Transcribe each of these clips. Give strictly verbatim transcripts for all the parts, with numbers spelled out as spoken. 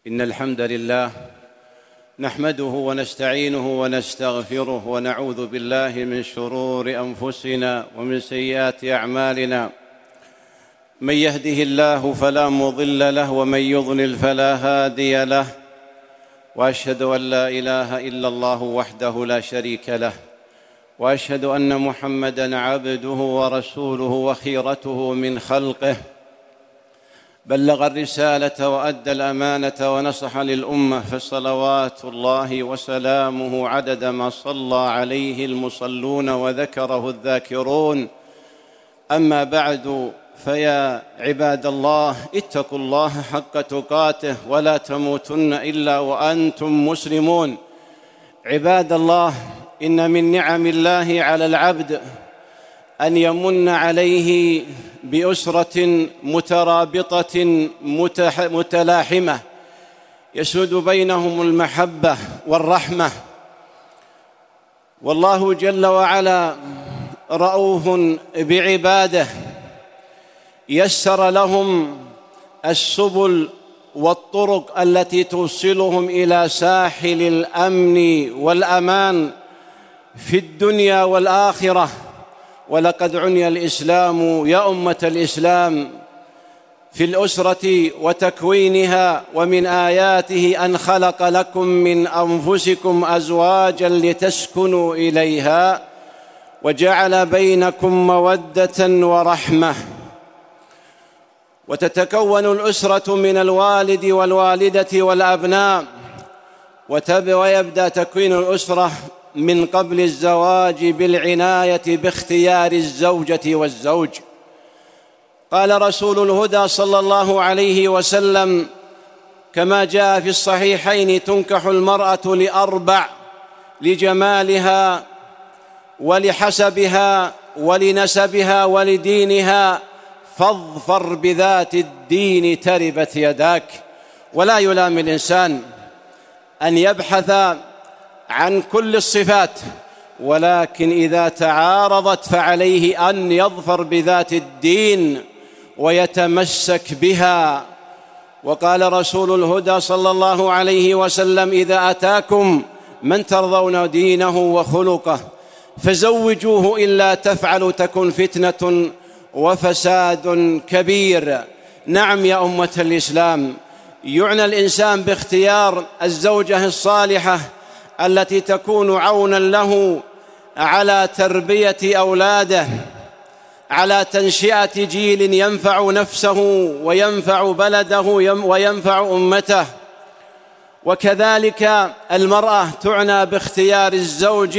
إن الحمد لله نحمده ونستعينه ونستغفره ونعوذ بالله من شرور أنفسنا ومن سيئات أعمالنا. من يهده الله فلا مضل له ومن يضلل فلا هادي له، وأشهد أن لا إله إلا الله وحده لا شريك له، وأشهد أن محمدًا عبده ورسوله وخيرته من خلقه، بلغ الرسالة وأدى الأمانة ونصح للأمة، فصلوات الله وسلامه عدد ما صلى عليه المصلون وذكره الذاكرون. أما بعد، فيا عباد الله، اتقوا الله حق تقاته ولا تموتن إلا وأنتم مسلمون. عباد الله، إن من نعم الله على العبد أن يمن عليه بأسرة مترابطة متلاحمة يسود بينهم المحبة والرحمة. والله جل وعلا رؤوف بعباده، يسر لهم السبل والطرق التي توصلهم إلى ساحل الأمن والأمان في الدنيا والآخرة. ولقد عني الإسلام يا أمة الإسلام في الأسرة وتكوينها، ومن آياته أن خلق لكم من أنفسكم أزواجا لتسكنوا إليها وجعل بينكم مودة ورحمة. وتتكون الأسرة من الوالد والوالدة والأبناء، ويبدأ تكوين الأسرة من قبل الزواج بالعناية باختيار الزوجة والزوج. قال رسول الهدى صلى الله عليه وسلم كما جاء في الصحيحين: تنكح المرأة لأربع: لجمالها ولحسبها ولنسبها ولدينها، فاظفر بذات الدين تربت يداك. ولا يلام الإنسان أن يبحث عن كل الصفات، ولكن إذا تعارضت فعليه أن يظفر بذات الدين ويتمسك بها. وقال رسول الهدى صلى الله عليه وسلم: إذا أتاكم من ترضون دينه وخلقه فزوجوه، إلا تفعلوا تكن فتنة وفساد كبير. نعم يا أمة الإسلام، يعنى الإنسان باختيار الزوجة الصالحة التي تكون عونا له على تربية أولاده، على تنشئة جيل ينفع نفسه وينفع بلده وينفع أمته. وكذلك المرأة تعنى باختيار الزوج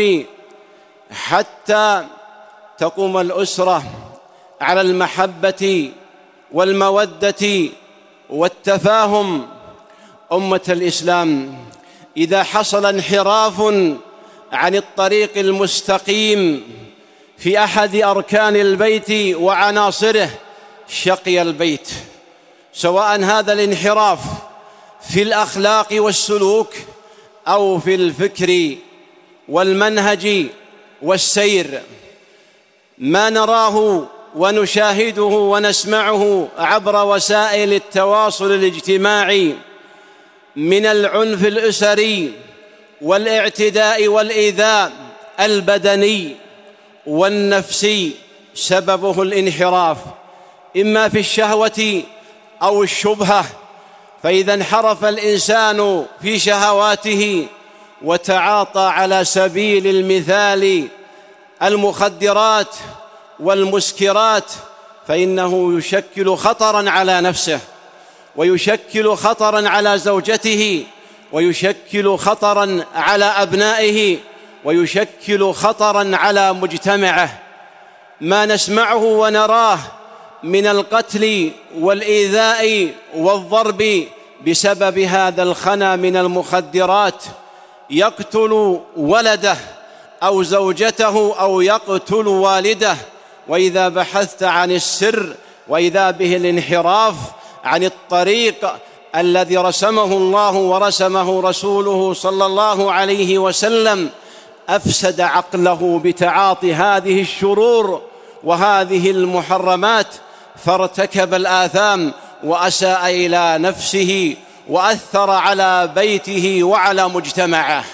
حتى تقوم الأسرة على المحبة والمودة والتفاهم. أمة الإسلام، إذا حصل انحراف عن الطريق المستقيم في أحد أركان البيت وعناصره شقي البيت، سواء هذا الانحراف في الأخلاق والسلوك أو في الفكر والمنهج والسير. ما نراه ونشاهده ونسمعه عبر وسائل التواصل الاجتماعي من العنف الأسري والاعتداء والإيذاء البدني والنفسي، سببه الانحراف إما في الشهوة أو الشبهة. فإذا انحرف الإنسان في شهواته وتعاطى على سبيل المثال المخدرات والمسكرات، فإنه يشكل خطراً على نفسه، ويشكل خطراً على زوجته، ويشكل خطراً على أبنائه، ويشكل خطراً على مجتمعه. ما نسمعه ونراه من القتل والإيذاء والضرب بسبب هذا الخنا من المخدرات، يقتل ولده أو زوجته أو يقتل والده. وإذا بحثت عن السر، وإذا به الانحراف عن الطريق الذي رسمه الله ورسمه رسوله صلى الله عليه وسلم، أفسد عقله بتعاطي هذه الشرور وهذه المحرمات، فارتكب الآثام وأساء إلى نفسه وأثر على بيته وعلى مجتمعه.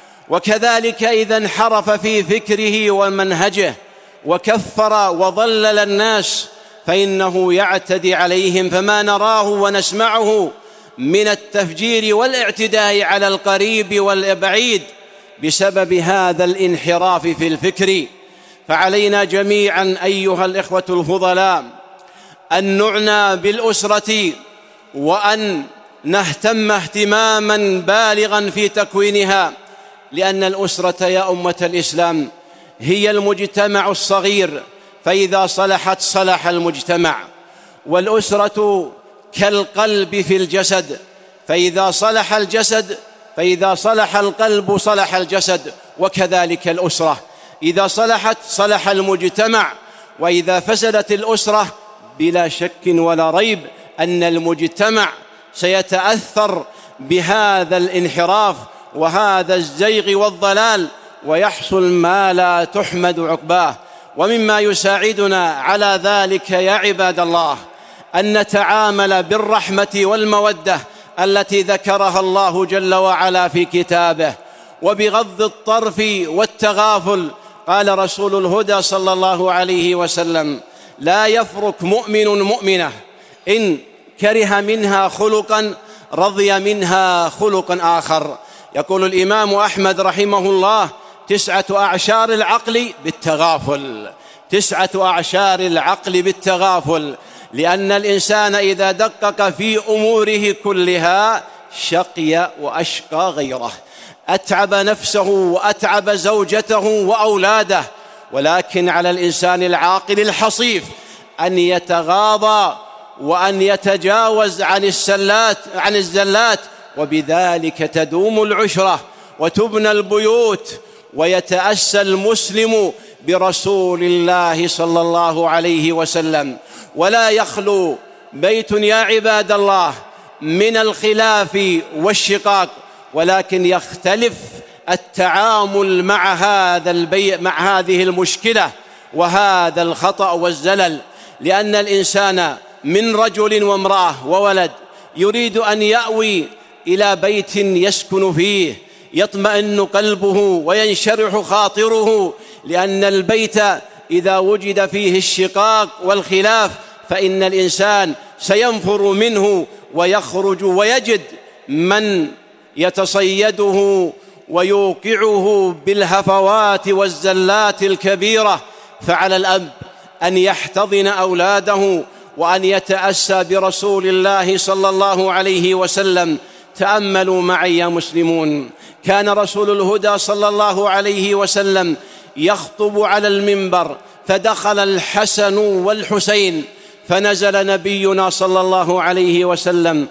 وكذلك إذا انحرف في فكره ومنهجه وكفر وضلل الناس فإنه يعتدي عليهم، فما نراه ونسمعه من التفجير والاعتداء على القريب والبعيد بسبب هذا الانحراف في الفكر. فعلينا جميعا أيها الإخوة الفضلاء أن نعنى بالأسرة وأن نهتم اهتماما بالغا في تكوينها، لأن الأسرة يا أمة الإسلام هي المجتمع الصغير، فإذا صلحت صلح المجتمع. والأسرة كالقلب في الجسد، فإذا صلح الجسد فإذا صلح القلب صلح الجسد، وكذلك الأسرة إذا صلحت صلح المجتمع. وإذا فسدت الأسرة بلا شك ولا ريب أن المجتمع سيتأثر بهذا الانحراف وهذا الزيغ والضلال، ويحصل ما لا تحمد عقباه. ومما يساعدنا على ذلك يا عباد الله أن نتعامل بالرحمة والمودة التي ذكرها الله جل وعلا في كتابه، وبغض الطرف والتغافل. قال رسول الهدى صلى الله عليه وسلم: لا يفرق مؤمن مؤمنة إن كره منها خلقا رضي منها خلقا آخر. يقول الإمام أحمد رحمه الله: تسعة أعشار العقل بالتغافل، تسعة أعشار العقل بالتغافل، لأن الإنسان إذا دقق في أموره كلها شقي وأشقى غيره، أتعب نفسه وأتعب زوجته وأولاده. ولكن على الإنسان العاقل الحصيف أن يتغاضى وأن يتجاوز عن السلات عن الزلات، وبذلك تدوم العشرة وتبنى البيوت، ويتأسى المسلم برسول الله صلى الله عليه وسلم. ولا يخلو بيت يا عباد الله من الخلاف والشقاق، ولكن يختلف التعامل مع هذا البي... مع هذه المشكلة وهذا الخطأ والزلل. لأن الإنسان من رجل وامرأة وولد يريد أن يأوي إلى بيت يسكن فيه يطمئن قلبه وينشرح خاطره، لأن البيت إذا وجد فيه الشقاق والخلاف فإن الإنسان سينفر منه ويخرج ويجد من يتصيده ويوقعه بالهفوات والزلات الكبيرة. فعلى الأب أن يحتضن أولاده وأن يتأسى برسول الله صلى الله عليه وسلم. تأملوا معي يا مسلمون، كان رسول الهدى صلى الله عليه وسلم يخطب على المنبر، فدخل الحسن والحسين، فنزل نبينا صلى الله عليه وسلم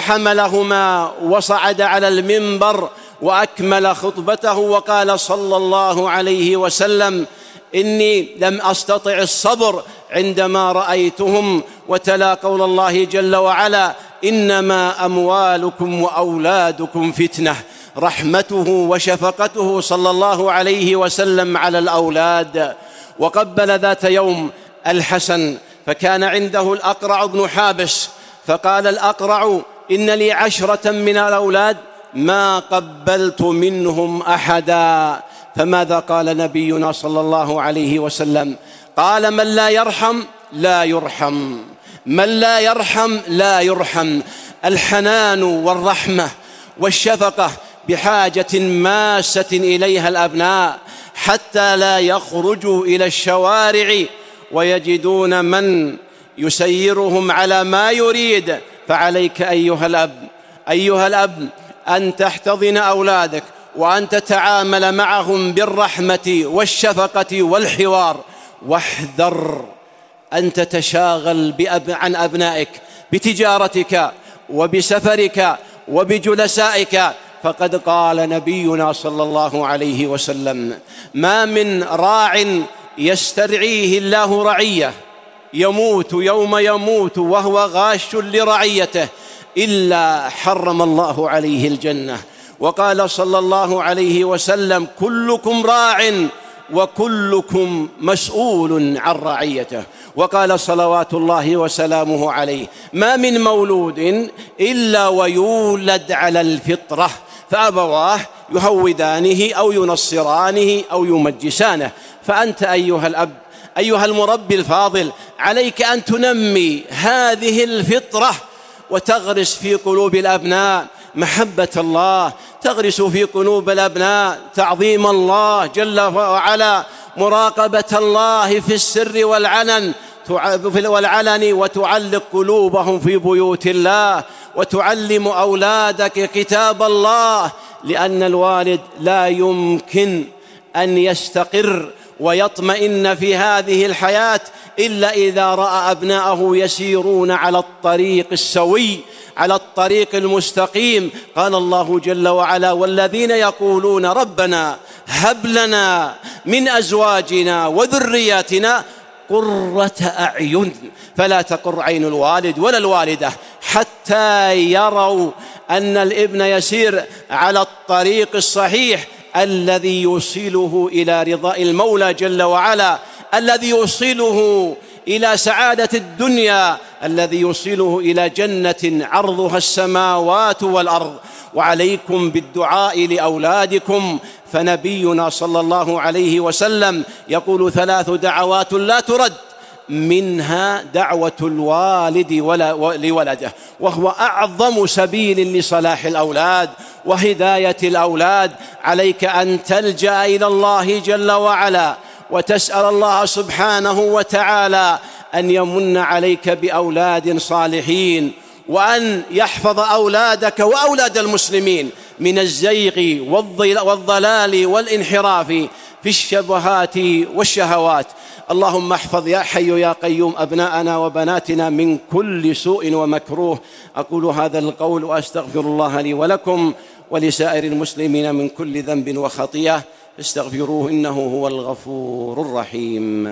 وحملهما وصعد على المنبر وأكمل خطبته، وقال صلى الله عليه وسلم: إني لم أستطع الصبر عندما رأيتهم، وتلا قول الله جل وعلا: إنما أموالكم وأولادكم فتنة. رحمته وشفقته صلى الله عليه وسلم على الأولاد. وقبل ذات يوم الحسن، فكان عنده الأقرع بن حابس، فقال الأقرع: إن لي عشرة من الأولاد ما قبلت منهم أحدا. فماذا قال نبينا صلى الله عليه وسلم؟ قال: من لا يرحم لا يرحم، من لا يرحم لا يرحم. الحنان والرحمة والشفقة بحاجة ماسة إليها الأبناء، حتى لا يخرجوا إلى الشوارع ويجدون من يسيرهم على ما يريد. فعليك أيها الأب أيها الأب أن تحتضن أولادك وأن تتعامل معهم بالرحمة والشفقة والحوار. واحذر أن تتشاغل عن أبنائك بتجارتك وبسفرك وبجلسائك، فقد قال نبينا صلى الله عليه وسلم: ما من راع يسترعيه الله رعية يموت يوم يموت وهو غاش لرعيته إلا حرم الله عليه الجنة. وقال صلى الله عليه وسلم: كلكم راع وكلكم مسؤول عن رعيته. وقال صلوات الله وسلامه عليه: ما من مولود إلا ويولد على الفطرة، فأبواه يهودانه أو ينصرانه أو يمجسانه. فأنت أيها الأب، أيها المربي الفاضل، عليك أن تنمي هذه الفطرة وتغرس في قلوب الأبناء محبة الله، تغرس في قلوب الأبناء تعظيم الله جل وعلا، مراقبة الله في السر والعلن والعلن وتعلق قلوبهم في بيوت الله، وتعلم أولادك كتاب الله، لأن الوالد لا يمكن أن يستقر ويطمئن في هذه الحياة إلا إذا رأى أبناءه يسيرون على الطريق السوي، على الطريق المستقيم. قال الله جل وعلا: والذين يقولون ربنا هب لنا من أزواجنا وذرياتنا قرة أعين. فلا تقر عين الوالد ولا الوالدة حتى يروا أن الابن يسير على الطريق الصحيح الذي يوصله إلى رضاء المولى جل وعلا، الذي يوصله إلى سعادة الدنيا، الذي يوصله إلى جنة عرضها السماوات والأرض. وعليكم بالدعاء لأولادكم، فنبينا صلى الله عليه وسلم يقول: ثلاث دعوات لا ترد، منها دعوة الوالد لولده، وهو أعظم سبيل لصلاح الأولاد وهداية الأولاد. عليك أن تلجأ إلى الله جل وعلا وتسأل الله سبحانه وتعالى أن يمن عليك بأولاد صالحين، وأن يحفظ أولادك وأولاد المسلمين من الزيغ والضلال والانحراف في الشبهات والشهوات. اللهم احفظ يا حي يا قيوم أبناءنا وبناتنا من كل سوء ومكروه. أقول هذا القول وأستغفر الله لي ولكم ولسائر المسلمين من كل ذنب وخطيئة، استغفروه إنه هو الغفور الرحيم.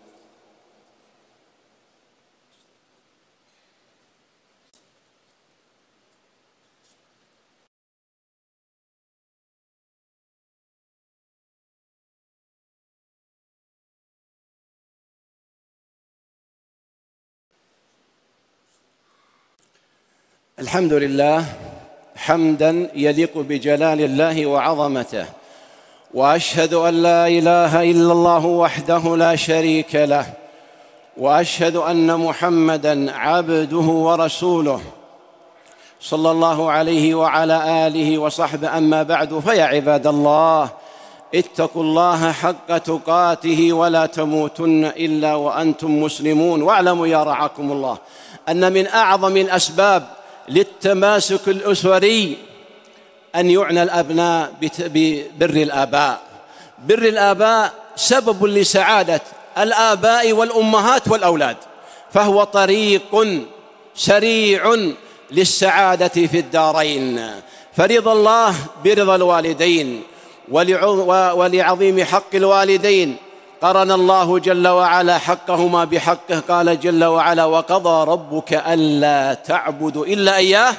الحمد لله حمداً يليق بجلال الله وعظمته، وأشهد أن لا إله إلا الله وحده لا شريك له، وأشهد أن محمداً عبده ورسوله صلى الله عليه وعلى آله وصحبه. أما بعد، فيا عباد الله، اتقوا الله حق تقاته ولا تموتن إلا وأنتم مسلمون. واعلموا يا رعاكم الله أن من أعظم الأسباب للتماسك الأسري أن يعنى الأبناء ببر الآباء. بر الآباء سبب لسعادة الآباء والأمهات والأولاد، فهو طريق سريع للسعادة في الدارين. فرضا الله برضا الوالدين ولعظيم حق الوالدين قرن الله جل وعلا حقهما بحقه. قال جل وعلا: وقضى ربك ألا تعبدوا إلا إياه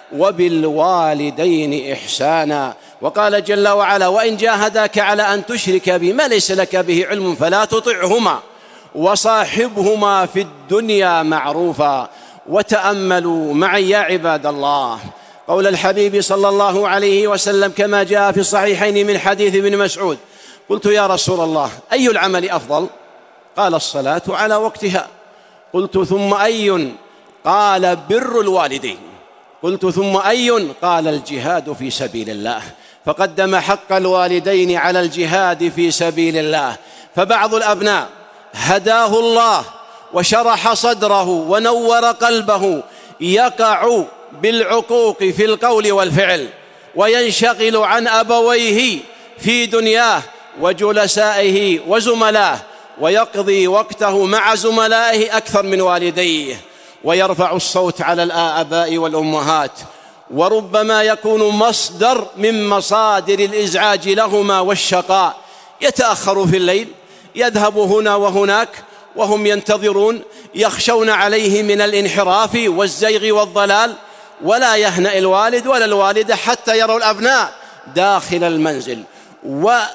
وبالوالدين إحسانا. وقال جل وعلا: وإن جاهداك على أن تشرك بما ليس لك به علم فلا تطعهما وصاحبهما في الدنيا معروفا. وتأملوا معي يا عباد الله قول الحبيب صلى الله عليه وسلم كما جاء في الصحيحين من حديث ابن مسعود: قلت يا رسول الله أي العمل أفضل؟ قال: الصلاة على وقتها. قلت: ثم أي؟ قال: بر الوالدين. قلت: ثم أي؟ قال: الجهاد في سبيل الله. فقدم حق الوالدين على الجهاد في سبيل الله. فبعض الأبناء هداه الله وشرح صدره ونور قلبه يقع بالعقوق في القول والفعل، وينشغل عن أبويه في دنياه وجلسائه وزملائه، ويقضي وقته مع زملائه أكثر من والديه، ويرفع الصوت على الآباء والأمهات، وربما يكون مصدر من مصادر الإزعاج لهما والشقاء. يتأخر في الليل، يذهب هنا وهناك وهم ينتظرون، يخشون عليه من الانحراف والزيغ والضلال، ولا يهنأ الوالد ولا الوالدة حتى يروا الأبناء داخل المنزل.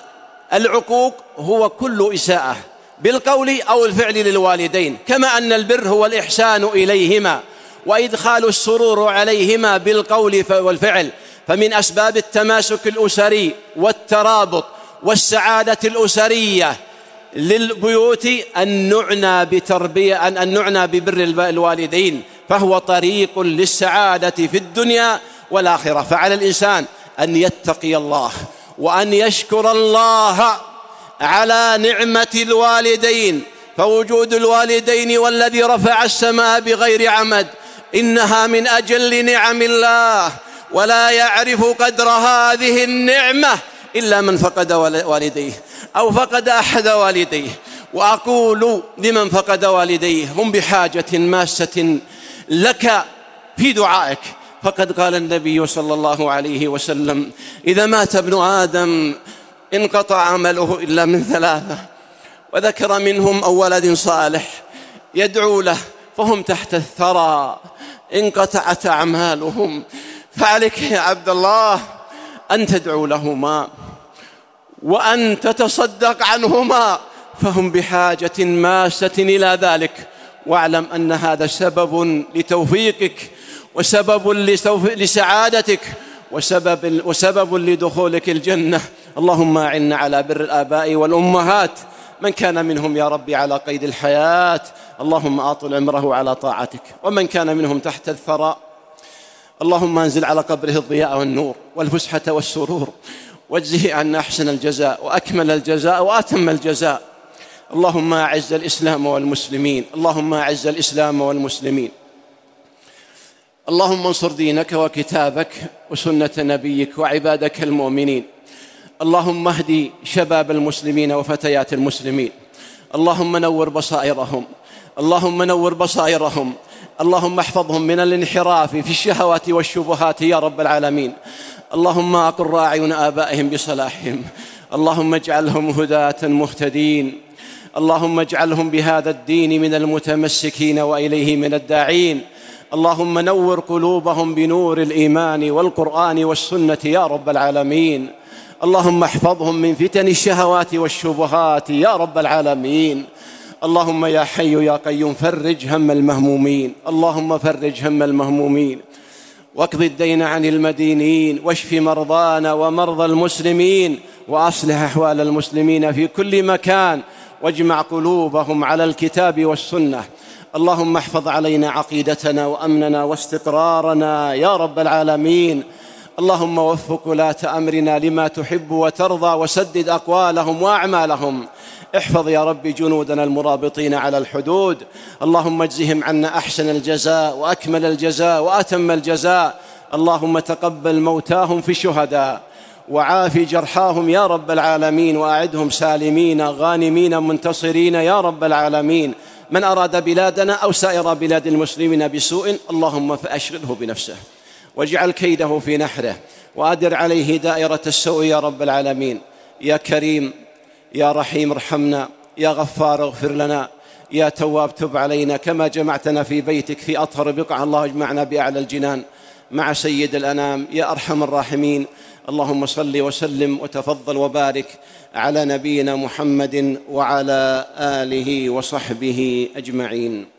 العقوق هو كل إساءة بالقول أو الفعل للوالدين، كما أن البر هو الإحسان إليهما وإدخال السرور عليهما بالقول والفعل. فمن أسباب التماسك الأسري والترابط والسعادة الأسرية للبيوت أن نعنى بتربية أن نعنى ببر الوالدين، فهو طريق للسعادة في الدنيا والآخرة. فعلى الإنسان أن يتقي الله وأن يشكر الله على نعمة الوالدين، فوجود الوالدين والذي رفع السماء بغير عمد إنها من أجل نعم الله، ولا يعرف قدر هذه النعمة إلا من فقد والديه أو فقد أحد والديه. وأقول لمن فقد والديه هم بحاجة ماسة لك في دعائك، فقد قال النبي صلى الله عليه وسلم: إذا مات ابن آدم انقطع عمله إلا من ثلاثة، وذكر منهم أو ولد صالح يدعو له، فهم تحت الثرى انقطعت أعمالهم. فعليك يا عبد الله أن تدعو لهما وأن تتصدق عنهما، فهم بحاجة ماسة إلى ذلك. واعلم أن هذا سبب لتوفيقك وسبب لسعادتك وسبب, وسبب لدخولك الجنة. اللهم أعنا على بر الآباء والأمهات من كان منهم يا ربي على قيد الحياة، اللهم أطل عمره على طاعتك، ومن كان منهم تحت الثرى اللهم أنزل على قبره الضياء والنور والفسحة والسرور، واجزه عنا أحسن الجزاء وأكمل الجزاء وأتم الجزاء. اللهم أعز الإسلام والمسلمين، اللهم أعز الإسلام والمسلمين، اللهم انصر دينك وكتابك وسنة نبيك وعبادك المؤمنين. اللهم اهدي شباب المسلمين وفتيات المسلمين، اللهم نور بصائرهم، اللهم نور بصائرهم، اللهم احفظهم من الانحراف في الشهوات والشبهات يا رب العالمين. اللهم أقر أعين آبائهم بصلاحهم، اللهم اجعلهم هداة مهتدين، اللهم اجعلهم بهذا الدين من المتمسكين وإليه من الداعين. اللهم نور قلوبهم بنور الإيمان والقرآن والسنة يا رب العالمين. اللهم احفظهم من فتن الشهوات والشبهات يا رب العالمين. اللهم يا حي يا قيوم فرج هم المهمومين، اللهم فرج هم المهمومين، واقض الدين عن المدينين، واشف مرضانا ومرضى المسلمين، وأصلح أحوال المسلمين في كل مكان، واجمع قلوبهم على الكتاب والسنة. اللهم احفظ علينا عقيدتنا وأمننا واستقرارنا يا رب العالمين. اللهم وفق ولاة أمرنا لما تحب وترضى، وسدد أقوالهم وأعمالهم. احفظ يا رب جنودنا المرابطين على الحدود، اللهم اجزهم عنا أحسن الجزاء وأكمل الجزاء وأتم الجزاء. اللهم تقبل موتاهم في الشهداء، وعاف جرحاهم يا رب العالمين، وأعدهم سالمين غانمين منتصرين يا رب العالمين. من أراد بلادنا أو سائر بلاد المسلمين بسوء اللهم فأشغله بنفسه، واجعل كيده في نحره، وأدر عليه دائرة السوء يا رب العالمين. يا كريم يا رحيم ارحمنا، يا غفار اغفر لنا، يا تواب تب علينا. كما جمعتنا في بيتك في أطهر بقعة، الله اجمعنا بأعلى الجنان مع سيد الأنام يا أرحم الراحمين. اللهم صل وسلم وتفضل وبارك على نبينا محمد وعلى آله وصحبه أجمعين.